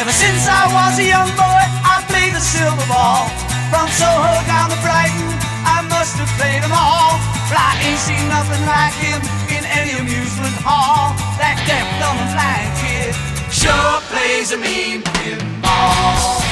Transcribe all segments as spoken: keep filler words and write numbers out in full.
Ever since I was a young boy, I played the silver ball. From Soho down to Brighton, I must have played them all. But I ain't seen nothing like him in any amusement hall. That deaf, dumb and blind kid sure plays a mean pinball.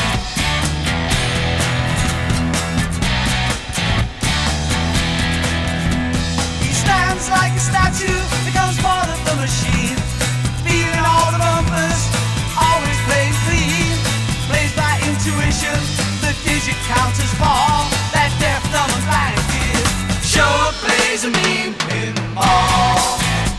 He stands like a statue, becomes part of the machine, feeling all the bumpers, always playing clean. Plays by intuition, the digit counters fall. That deaf, dumb and blind kid sure plays a mean pinball.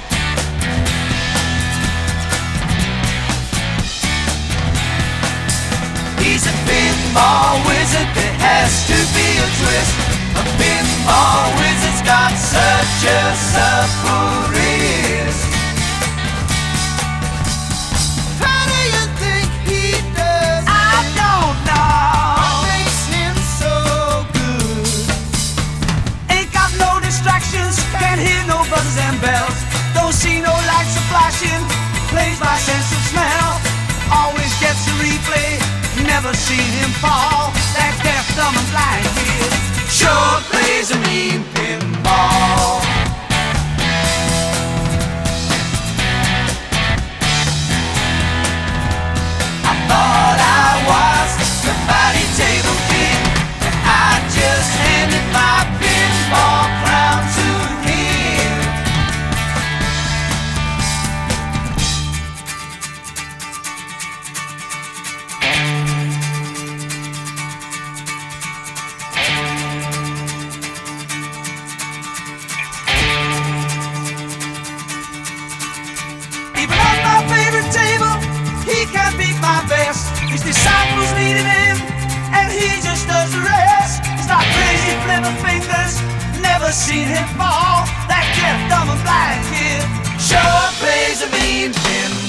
He's a pinball wizard, there has to be a twist. A pinball wizard's got such a supple wrist. How do you think he does it? I don't know. What makes him so good? Ain't got no distractions, can't hear no buzzes and bells. Don't see no lights a flashing, plays by sense of smell. Always gets a replay, never seen him fall. That deaf, dumb and blind kid sure plays a mean pinball. I thought I was the body table king, and I just handed my pinball crown to him. Even on my favorite table, he can't beat my best. His disciples needed him, and he just does the rest. He's not crazy, flipper fingers, never seen him fall. That deaf, dumb and blind kid sure plays a mean pinball.